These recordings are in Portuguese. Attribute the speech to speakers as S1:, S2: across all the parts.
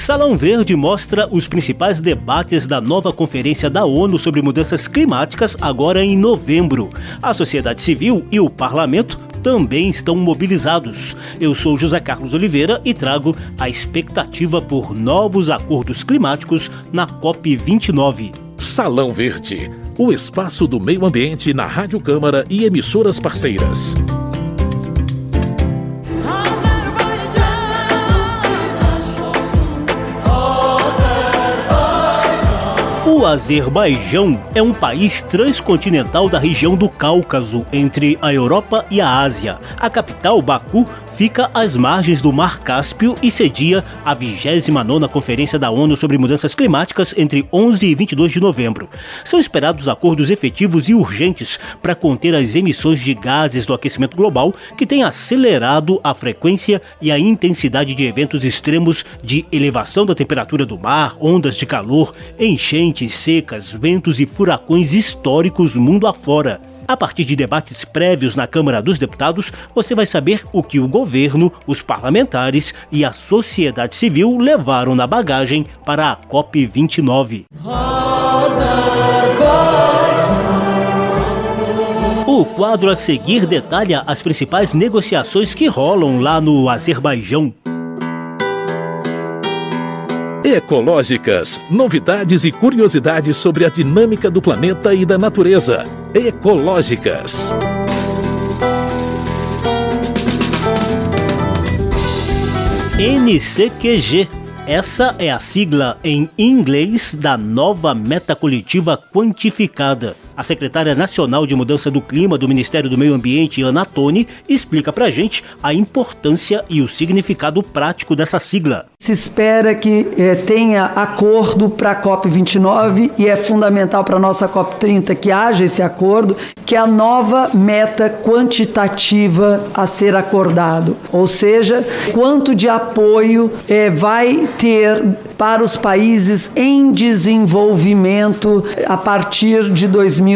S1: Salão Verde mostra os principais debates da nova Conferência da ONU sobre Mudanças Climáticas agora em novembro. A sociedade civil e o parlamento também estão mobilizados. Eu sou José Carlos Oliveira e trago a expectativa por novos acordos climáticos na COP29.
S2: Salão Verde, o espaço do meio ambiente na Rádio Câmara e emissoras parceiras.
S1: O Azerbaijão é um país transcontinental da região do Cáucaso, entre a Europa e a Ásia. A capital, Baku, fica às margens do Mar Cáspio e cedia a 29ª Conferência da ONU sobre Mudanças Climáticas entre 11 e 22 de novembro. São esperados acordos efetivos e urgentes para conter as emissões de gases do aquecimento global, que tem acelerado a frequência e a intensidade de eventos extremos de elevação da temperatura do mar, ondas de calor, enchentes, secas, ventos e furacões históricos mundo afora. A partir de debates prévios na Câmara dos Deputados, você vai saber o que o governo, os parlamentares e a sociedade civil levaram na bagagem para a COP29. O quadro a seguir detalha as principais negociações que rolam lá no Azerbaijão.
S2: Ecológicas, novidades e curiosidades sobre a dinâmica do planeta e da natureza. Ecológicas.
S1: NCQG. Essa é a sigla em inglês da nova meta coletiva quantificada. A secretária nacional de Mudança do Clima do Ministério do Meio Ambiente, Ana Toni, explica pra gente a importância e o significado prático dessa sigla.
S3: Se espera que tenha acordo para a COP29 e é fundamental para a nossa COP30 que haja esse acordo, que é a nova meta quantitativa a ser acordado. Ou seja, quanto de apoio vai ter para os países em desenvolvimento a partir de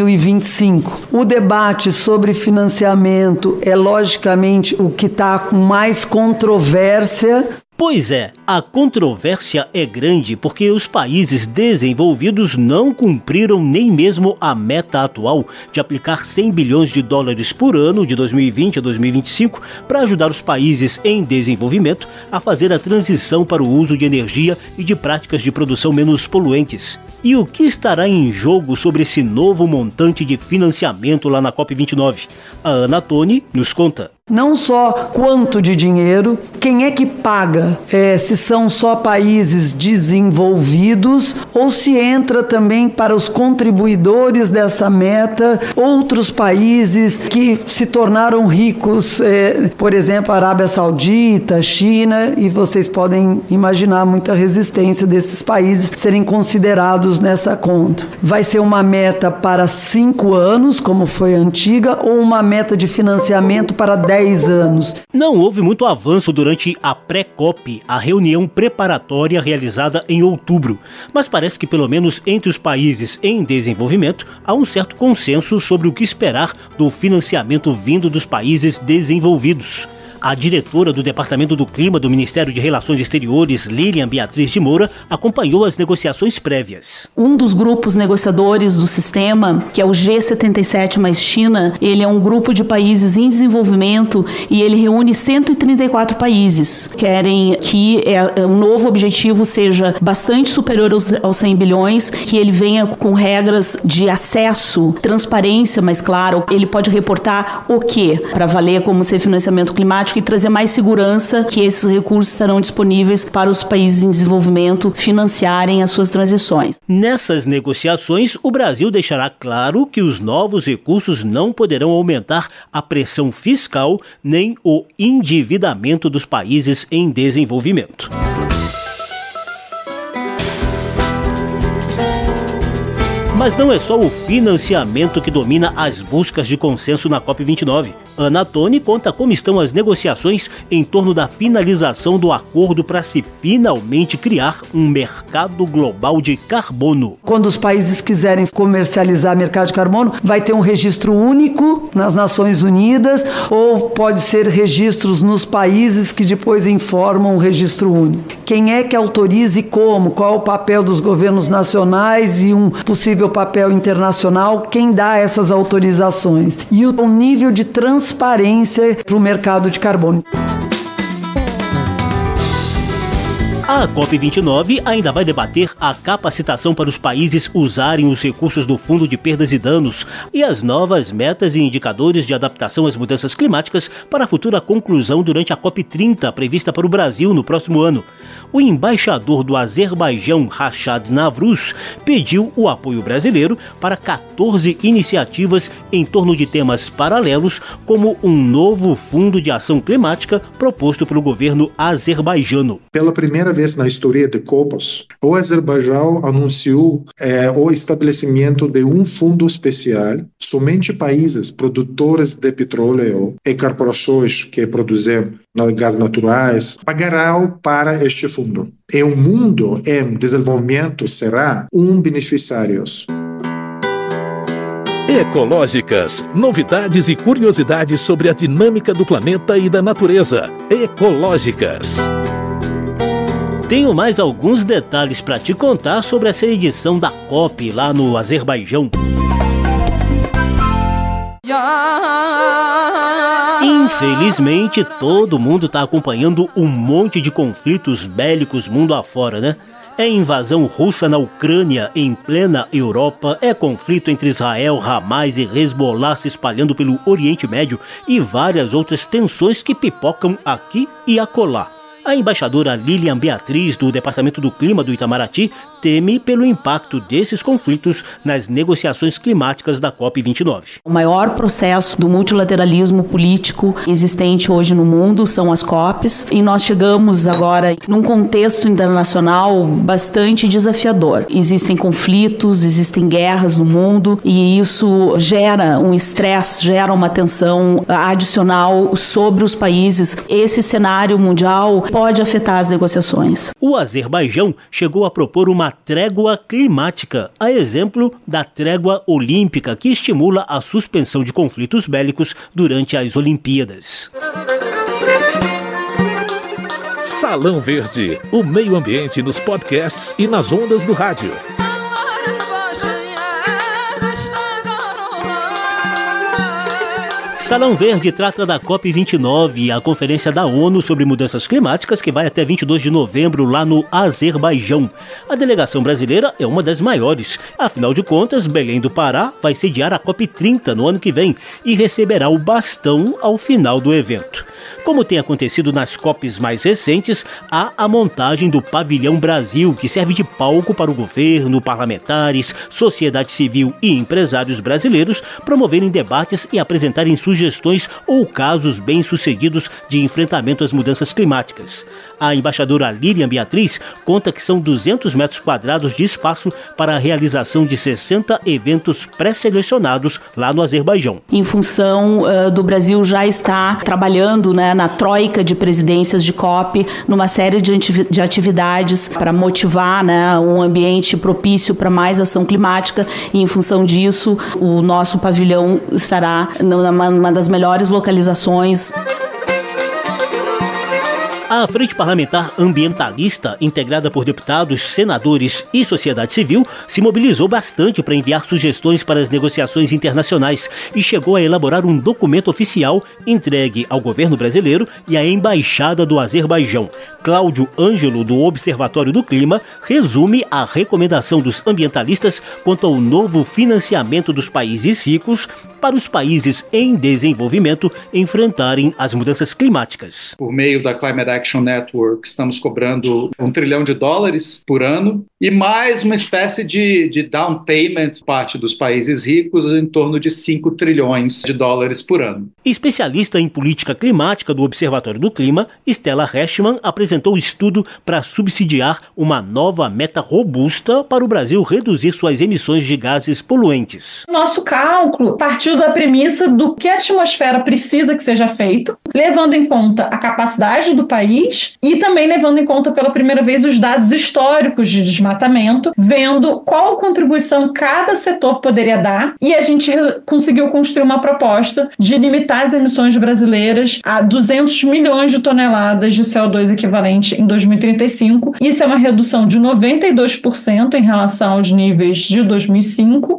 S3: 2025. O debate sobre financiamento é, logicamente, o que está com mais controvérsia.
S1: Pois é, a controvérsia é grande porque os países desenvolvidos não cumpriram nem mesmo a meta atual de aplicar 100 bilhões de dólares por ano de 2020 a 2025 para ajudar os países em desenvolvimento a fazer a transição para o uso de energia e de práticas de produção menos poluentes. E o que estará em jogo sobre esse novo montante de financiamento lá na COP29? A Ana Toni nos conta.
S3: Não só quanto de dinheiro, quem é que paga, se são só países desenvolvidos ou se entra também para os contribuidores dessa meta, outros países que se tornaram ricos, por exemplo, a Arábia Saudita, China, e vocês podem imaginar muita resistência desses países serem considerados nessa conta. Vai ser uma meta para 5 anos, como foi a antiga, ou uma meta de financiamento para 10 anos.
S1: Não houve muito avanço durante a pré-COP, a reunião preparatória realizada em outubro, mas parece que pelo menos entre os países em desenvolvimento há um certo consenso sobre o que esperar do financiamento vindo dos países desenvolvidos. A diretora do Departamento do Clima do Ministério de Relações Exteriores, Lilian Beatriz de Moura, acompanhou as negociações prévias.
S4: Um dos grupos negociadores do sistema, que é o G77 mais China, ele é um grupo de países em desenvolvimento e ele reúne 134 países. Querem que o novo objetivo seja bastante superior aos 100 bilhões, que ele venha com regras de acesso, transparência mais claro. Ele pode reportar o quê? Para valer como ser financiamento climático e trazer mais segurança que esses recursos estarão disponíveis para os países em desenvolvimento financiarem as suas transições.
S1: Nessas negociações, o Brasil deixará claro que os novos recursos não poderão aumentar a pressão fiscal nem o endividamento dos países em desenvolvimento. Mas não é só o financiamento que domina as buscas de consenso na COP29. Ana Toni conta como estão as negociações em torno da finalização do acordo para se finalmente criar um mercado global de carbono.
S3: Quando os países quiserem comercializar mercado de carbono, vai ter um registro único nas Nações Unidas ou pode ser registros nos países que depois informam um registro único. Quem é que autoriza e como? Qual é o papel dos governos nacionais e um possível papel internacional? Quem dá essas autorizações? E o nível de transparência para o mercado de carbono.
S1: A COP29 ainda vai debater a capacitação para os países usarem os recursos do Fundo de Perdas e Danos e as novas metas e indicadores de adaptação às mudanças climáticas para a futura conclusão durante a COP30, prevista para o Brasil no próximo ano. O embaixador do Azerbaijão, Rashad Navruz, pediu o apoio brasileiro para 14 iniciativas em torno de temas paralelos, como um novo Fundo de Ação Climática proposto pelo governo azerbaijano.
S5: Pela primeira vez na história de COPs, o Azerbaijão anunciou o estabelecimento de um fundo especial. Somente países produtores de petróleo e corporações que produzem gás naturais pagarão para este fundo. E o mundo em desenvolvimento será beneficiário.
S2: Ecológicas, novidades e curiosidades sobre a dinâmica do planeta e da natureza. Ecológicas.
S1: Tenho mais alguns detalhes para te contar sobre essa edição da COP lá no Azerbaijão. Infelizmente, todo mundo está acompanhando um monte de conflitos bélicos mundo afora, né? É invasão russa na Ucrânia em plena Europa, é conflito entre Israel, Hamas e Hezbollah se espalhando pelo Oriente Médio e várias outras tensões que pipocam aqui e acolá. A embaixadora Lilian Beatriz, do Departamento do Clima do Itamaraty, teme pelo impacto desses conflitos nas negociações climáticas da COP29.
S4: O maior processo do multilateralismo político existente hoje no mundo são as COPs, e nós chegamos agora num contexto internacional bastante desafiador. Existem conflitos, existem guerras no mundo, e isso gera um estresse, gera uma tensão adicional sobre os países. Esse cenário mundial pode afetar as negociações.
S1: O Azerbaijão chegou a propor uma trégua climática, a exemplo da trégua olímpica, que estimula a suspensão de conflitos bélicos durante as Olimpíadas.
S2: Salão Verde, o meio ambiente nos podcasts e nas ondas do rádio.
S1: Salão Verde trata da COP29, a Conferência da ONU sobre Mudanças Climáticas, que vai até 22 de novembro lá no Azerbaijão. A delegação brasileira é uma das maiores. Afinal de contas, Belém do Pará vai sediar a COP30 no ano que vem e receberá o bastão ao final do evento. Como tem acontecido nas COPs mais recentes, há a montagem do Pavilhão Brasil, que serve de palco para o governo, parlamentares, sociedade civil e empresários brasileiros promoverem debates e apresentarem sugestões ou casos bem-sucedidos de enfrentamento às mudanças climáticas. A embaixadora Lilian Beatriz conta que são 200 metros quadrados de espaço para a realização de 60 eventos pré-selecionados lá no Azerbaijão.
S4: Em função do Brasil já estar trabalhando, né, na troika de presidências de COP, numa série de atividades para motivar, né, um ambiente propício para mais ação climática, e em função disso o nosso pavilhão estará numa das melhores localizações.
S1: A Frente Parlamentar Ambientalista, integrada por deputados, senadores e sociedade civil, se mobilizou bastante para enviar sugestões para as negociações internacionais e chegou a elaborar um documento oficial entregue ao governo brasileiro e à Embaixada do Azerbaijão. Cláudio Ângelo, do Observatório do Clima, resume a recomendação dos ambientalistas quanto ao novo financiamento dos países ricos para os países em desenvolvimento enfrentarem as mudanças climáticas.
S6: Por meio da Climate Action Network, estamos cobrando $1 trilhão por ano, e mais uma espécie de down payment parte dos países ricos em torno de $5 trilhões por ano.
S1: Especialista em política climática do Observatório do Clima, Stella Heschmann apresentou estudo para subsidiar uma nova meta robusta para o Brasil reduzir suas emissões de gases poluentes.
S7: Nosso cálculo partiu da premissa do que a atmosfera precisa que seja feito, levando em conta a capacidade do país e também levando em conta pela primeira vez os dados históricos de desmatamento, vendo qual contribuição cada setor poderia dar, e a gente conseguiu construir uma proposta de limitar as emissões brasileiras a 200 milhões de toneladas de CO2 equivalente em 2035. Isso é uma redução de 92% em relação aos níveis de 2005.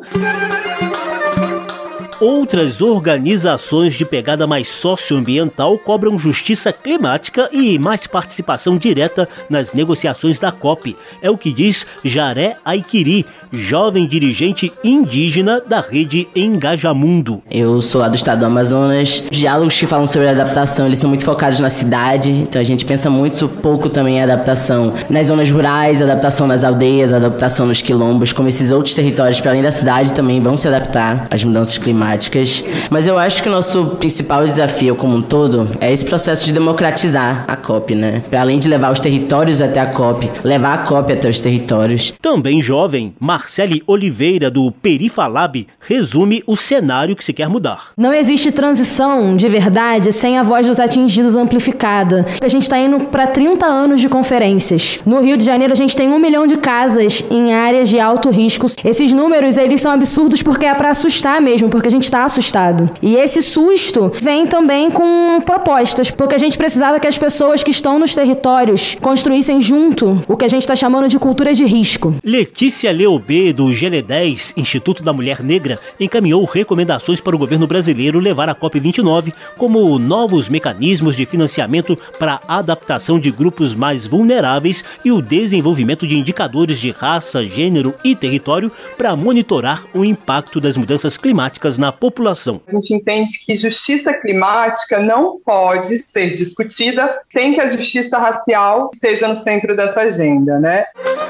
S1: Outras organizações de pegada mais socioambiental cobram justiça climática e mais participação direta nas negociações da COP. É o que diz Jaré Aikiri, jovem dirigente indígena da rede Engajamundo.
S8: Eu sou lá do estado do Amazonas. Os diálogos que falam sobre adaptação, eles são muito focados na cidade, então a gente pensa muito pouco também em adaptação nas zonas rurais, adaptação nas aldeias, adaptação nos quilombos, como esses outros territórios para além da cidade também vão se adaptar às mudanças climáticas. Mas eu acho que o nosso principal desafio como um todo é esse processo de democratizar a COP, né? Para além de levar os territórios até a COP, levar a COP até os territórios.
S1: Também jovem, Marcele Oliveira, do Perifalab, resume o cenário que se quer mudar.
S9: Não existe transição de verdade sem a voz dos atingidos amplificada. A gente está indo para 30 anos de conferências. No Rio de Janeiro, a gente tem 1 milhão de casas em áreas de alto risco. Esses números, eles são absurdos porque é para assustar mesmo, porque a gente está assustado. E esse susto vem também com propostas, porque a gente precisava que as pessoas que estão nos territórios construíssem junto o que a gente está chamando de cultura de risco.
S1: Letícia Leobê, do GL10, Instituto da Mulher Negra, encaminhou recomendações para o governo brasileiro levar a COP29 como novos mecanismos de financiamento para a adaptação de grupos mais vulneráveis e o desenvolvimento de indicadores de raça, gênero e território para monitorar o impacto das mudanças climáticas na população.
S10: A gente entende que justiça climática não pode ser discutida sem que a justiça racial esteja no centro dessa agenda, né?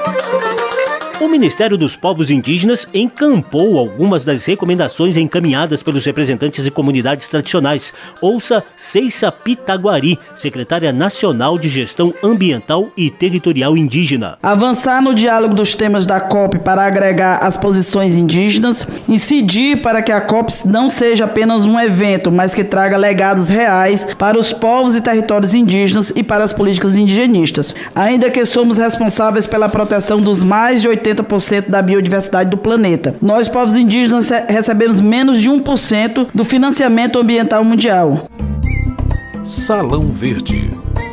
S1: O Ministério dos Povos Indígenas encampou algumas das recomendações encaminhadas pelos representantes de comunidades tradicionais. Ouça Ceissa Pitaguari, secretária nacional de Gestão Ambiental e Territorial Indígena.
S11: Avançar no diálogo dos temas da COP para agregar as posições indígenas, incidir para que a COP não seja apenas um evento, mas que traga legados reais para os povos e territórios indígenas e para as políticas indigenistas. Ainda que somos responsáveis pela proteção dos mais de 80% da biodiversidade do planeta. Nós, povos indígenas, recebemos menos de 1% do financiamento ambiental mundial.
S2: Salão Verde.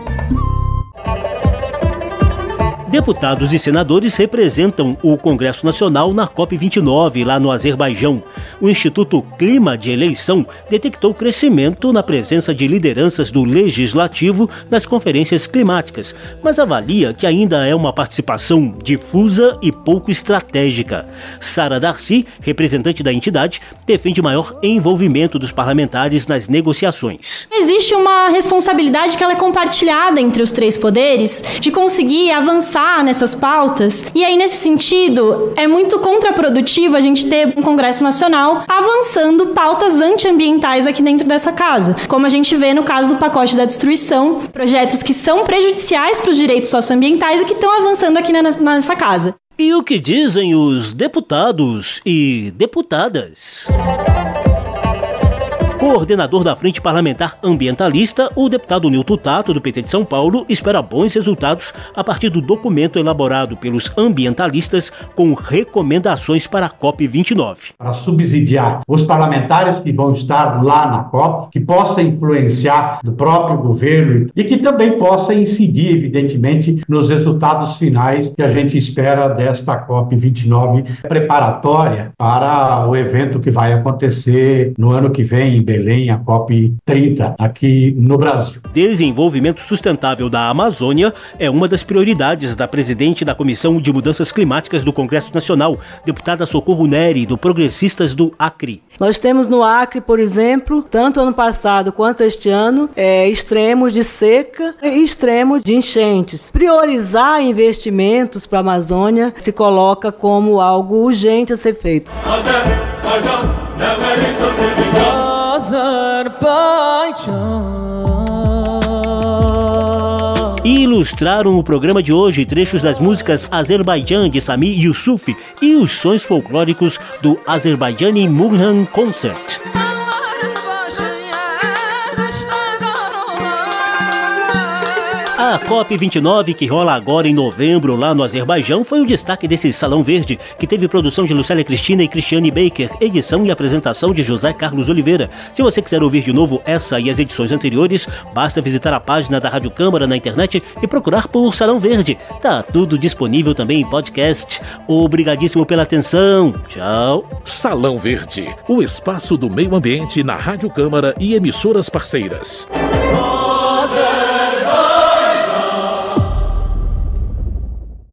S1: Deputados e senadores representam o Congresso Nacional na COP29, lá no Azerbaijão. O Instituto Clima de Eleição detectou crescimento na presença de lideranças do Legislativo nas conferências climáticas, mas avalia que ainda é uma participação difusa e pouco estratégica. Sara Darcy, representante da entidade, defende maior envolvimento dos parlamentares nas negociações.
S12: Existe uma responsabilidade que ela é compartilhada entre os três poderes de conseguir avançar nessas pautas, e aí nesse sentido é muito contraprodutivo a gente ter um Congresso Nacional avançando pautas antiambientais aqui dentro dessa casa, como a gente vê no caso do pacote da destruição, projetos que são prejudiciais para os direitos socioambientais e que estão avançando aqui nessa casa.
S1: E o que dizem os deputados e deputadas? Coordenador da Frente Parlamentar Ambientalista, o deputado Nilton Tato, do PT de São Paulo, espera bons resultados a partir do documento elaborado pelos ambientalistas com recomendações para a COP29.
S13: Para subsidiar os parlamentares que vão estar lá na COP, que possa influenciar do próprio governo e que também possa incidir, evidentemente, nos resultados finais que a gente espera desta COP29 preparatória para o evento que vai acontecer no ano que vem em Belém. Belém, a COP30 aqui no Brasil.
S1: Desenvolvimento sustentável da Amazônia é uma das prioridades da presidente da Comissão de Mudanças Climáticas do Congresso Nacional, deputada Socorro Neri, do Progressistas do Acre.
S14: Nós temos no Acre, por exemplo, tanto ano passado quanto este ano, extremos de seca e extremos de enchentes. Priorizar investimentos para a Amazônia se coloca como algo urgente a ser feito.
S1: E ilustraram o programa de hoje trechos das músicas Azerbaijão de Sami Yusuf e os sons folclóricos do Azerbaijani Mulhan Concert. A COP29, que rola agora em novembro lá no Azerbaijão, foi o destaque desse Salão Verde, que teve produção de Lucélia Cristina e Cristiane Baker, edição e apresentação de José Carlos Oliveira. Se você quiser ouvir de novo essa e as edições anteriores, basta visitar a página da Rádio Câmara na internet e procurar por Salão Verde. Tá tudo disponível também em podcast. Obrigadíssimo pela atenção. Tchau.
S2: Salão Verde, o espaço do meio ambiente na Rádio Câmara e emissoras parceiras.